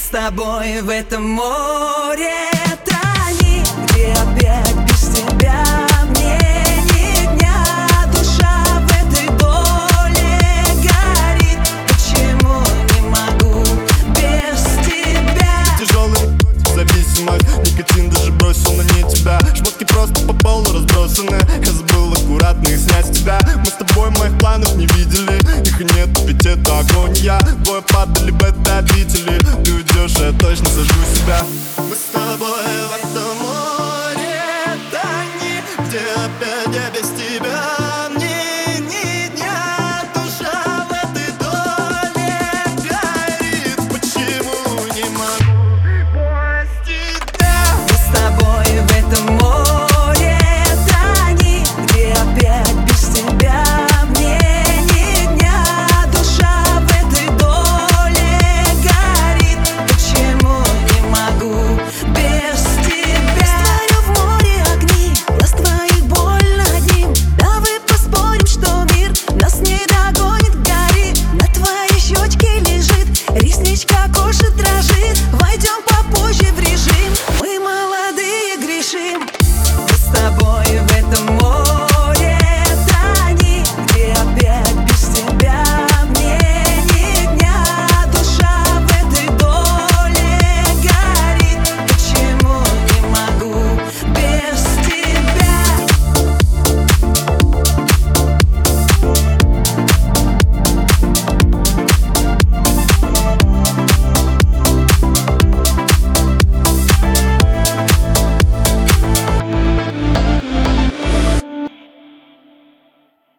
с тобой в этом море тони, где опять без тебя мне ни дня. Душа в этой боли горит, почему не могу без тебя? Тяжелый зависимых, никотин даже бросил на не тебя. Шмотки просто по полу разбросаны, я забыл аккуратно их снять с тебя. Мы с тобой моих планов не видели, их и нет, ведь это огонь. Двое падали, бета обители. Ты уйдешь, а я точно сожгу себя.